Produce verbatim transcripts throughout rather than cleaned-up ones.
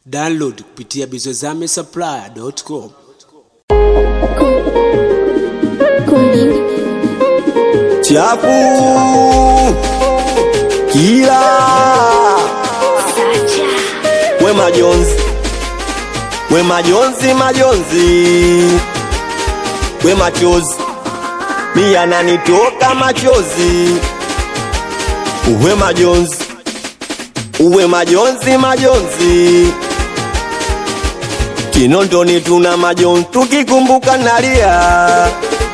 Download kupitia bizozame supplier dot com. Chapu Kila Sacha We majonzi We majonzi majonzi We machozi Mi ananitoka machozi Uwe majonzi Uwe majonzi majonzi Kinondoni tuna majonzi tukikumbuka nalia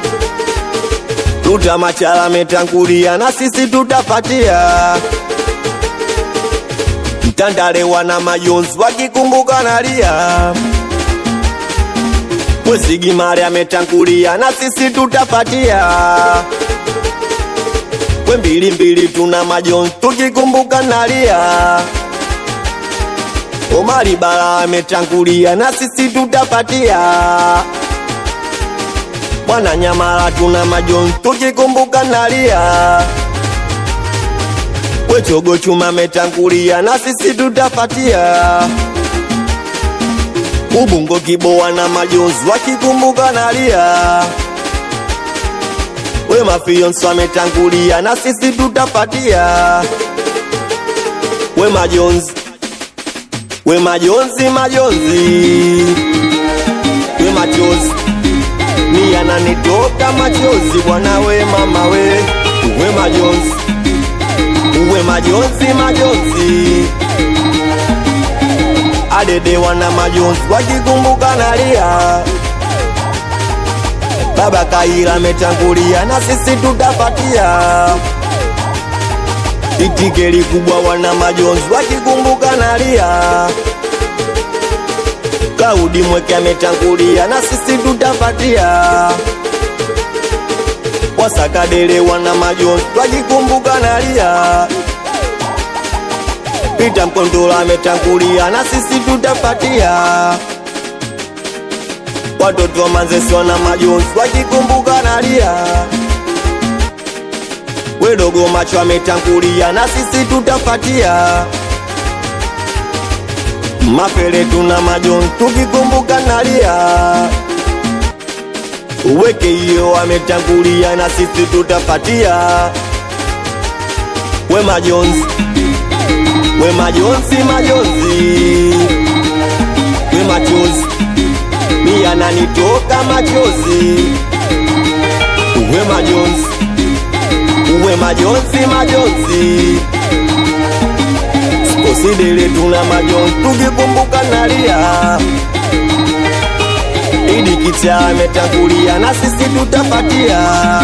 Tuta machala metangulia na sisi tutapatia Mtandale wana majonzi wakikumbuka nalia Mwezigi mare ametangulia na sisi tutapatia We mbili mbili tuna majonzi tukikumbuka nalia Omari Bala ametangulia na sisi tutapatia Mwana Nyamala tuna majonzi tukikumbuka nalia We Chogo Chuma ametangulia na sisi tutapatia Ubungo Kiboa na majonzi wakikumbuka nalia We Mafionso ametangulia na sisi tutapatia We majonzi We majonzi majonzi We machozi Mi ananitoka machozi bwana we mama we Uwe majonzi Uwe majonzi majonzi Adede wana majonzi wakikumbuka nalia Baba Kaira ametangulia na sisi tutapatia Itikeli kubwa wana majonzi wakikumbuka nalia Kaudi Mweke ametangulia na sisi tutapatia Wasakadele wana majonzi wakikumbuka nalia Pita Mkondola ametangulia na sisi tutapatia Watoto wa Manzese wana majonzi wakikumbuka nalia We Dogo Macho ametangulia na sisi tutapatia Mapele tuna majonzi tukikumbuka nalia Uweke hiyo ametangulia na sisi tutapatia We majonzi We majonzi majonzi We machozi Mi ananitoka machozi Uwe majonzi Uwe majonzi majonzi Sposidele tuna majonzi tukikumbuka nalia Idi Kicha ametangulia na sisi tutapatia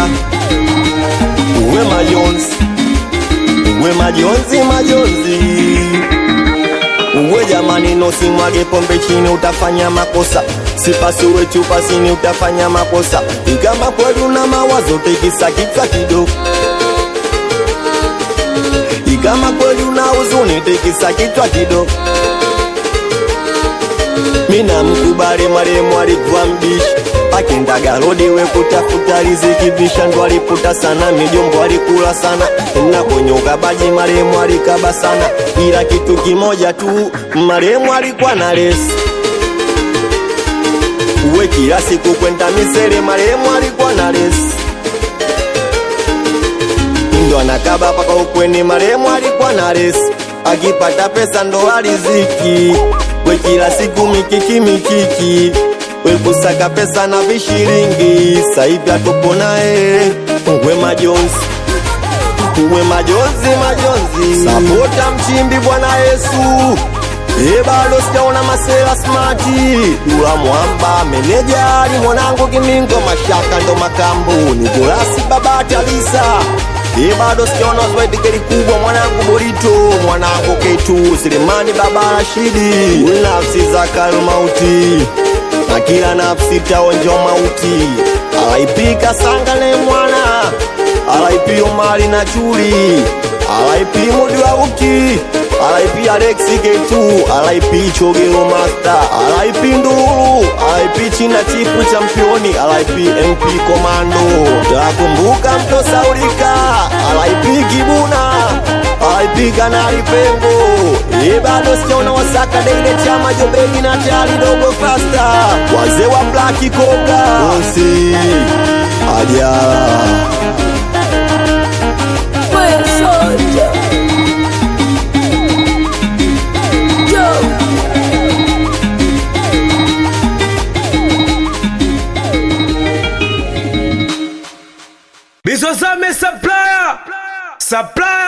Uwe majonzi Uwe majonzi majonzi Uwe jamani no simwage pombe chini utafanya makosa Sipasi uwe chupa sini utafanya makosa Ikama kwelu na mawazo tekisa kichwa kidogo Ikama kweli una huzuni tekisa kichwa kidogo Mina mkubali maremu alikuwa mbishi Akienda garodi we kutafuta riziki bisha ndo aliputa sana Mijombo alikula sana Na konyoka baji maremu alikaba sana Ila kitu kimoja tu maremu alikuwa na lesi Uwe kila siku kwenda misele maremu alikuwa na lesi Ndo anakaba paka ukweni maremu alikuwa na resi Akipata pesa ndo aliziki We kila siku mikiki mikiki We kusaka pesa na vishiringi Saivi atupo nae Uwe majonzi Uwe majonzi majonzi Sapota Mchimbi bwana Yesu Ebalo sijaona masela smarti Dula Mwamba menejari mwanangu Kimingo Mashaka ndo makambu Nigolasi Babati Alisa Ibado sikiona zwaidikeli kubwa mwanangu Borito Mwanangu Ketu Silimani Baba Rashidi Nafsi za Kalmauti Na kila nafsi taonjo mauti Alaipika Sangane mwana Alaipi Omari na Chuli Alaipi Mudi wa Uki Alaipi Alexi Ketu Alaipi Chogero Master Alaipi Nduru Alaipi China Chifu Championi Alaipi M P Komando Takumbuka Mto Saurika Alaipi Kibuna aipiga na lipengo e bado siona wasaka deile chama jobegi na tayari dogo fasta wazee wa Black Koga Osi aja Bizozame supplier, supplier.